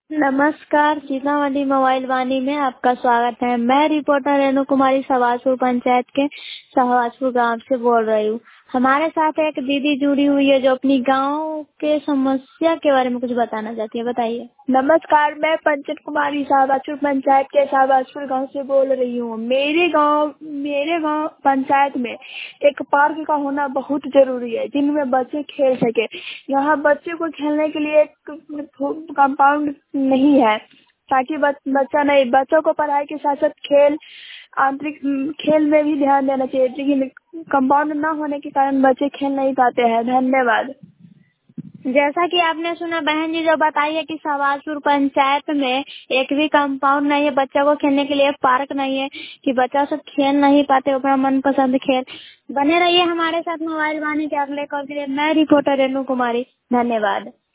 नमस्कार, सीतामढ़ी मोबाइल वाणी में आपका स्वागत है। मैं रिपोर्टर रेणु कुमारी सवाजपुर पंचायत के सवाजपुर गांव से बोल रही हूँ। हमारे साथ एक दीदी जुड़ी हुई है जो अपनी गांव के समस्या के बारे में कुछ बताना चाहती है। बताइए। नमस्कार, मैं पंचन कुमारी शाहबाजपुर पंचायत के शाहबाजपुर गांव से बोल रही हूँ। मेरे गांव पंचायत में एक पार्क का होना बहुत जरूरी है जिनमें बच्चे खेल सके। यहाँ बच्चे को खेलने के लिए एक कंपाउंड नहीं है ताकि बच्चों को पढ़ाई के साथ साथ खेल में भी ध्यान देना चाहिए, लेकिन कंपाउंड न होने के कारण बच्चे खेल नहीं पाते हैं। धन्यवाद। जैसा कि आपने सुना बहन जी जो बताई है कि सवाजपुर पंचायत में एक भी कंपाउंड नहीं है, बच्चों को खेलने के लिए पार्क नहीं है कि बच्चा सब खेल नहीं पाते अपना मनपसंद खेल। बने रहिए हमारे साथ मोबाइल वाणी के अगले कॉल के लिए। मैं रिपोर्टर रेणु कुमारी। धन्यवाद।